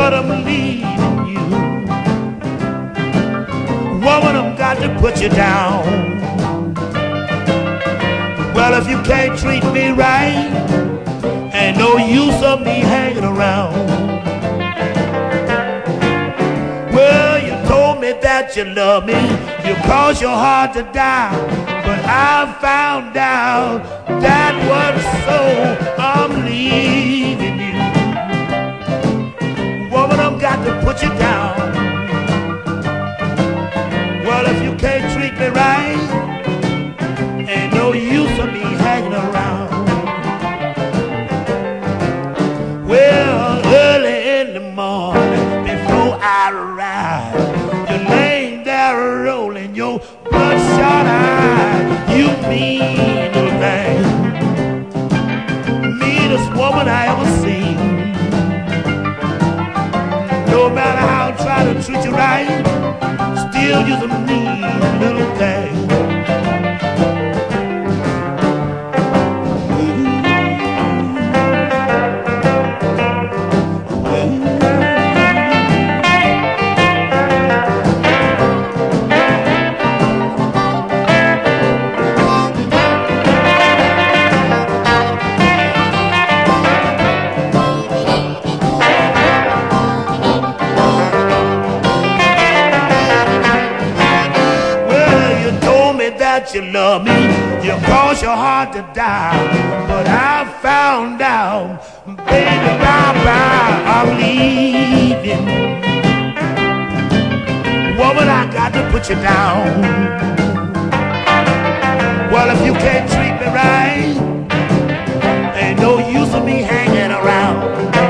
but I'm leaving you. Woman, I've got to put you down. Well, if you can't treat me right, ain't no use of me hanging around. Well, you told me that you love me, you caused your heart to die, but I found out that wasn't so. I'm leaving you. Woman, I've got to put you down. Well, if you can't treat me right, ain't no use of me hanging around. Well, early in the morning, before I rise, you're laying there rolling your bloodshot eyes. You mean little thing, meanest woman I ever seen. No matter how I try to treat you right, still you're the mean little thing. You love me, you cause your heart to die, but I found out, baby, bye-bye, I'm leaving. Woman, I got to put you down. Well, if you can't treat me right, ain't no use of me hanging around.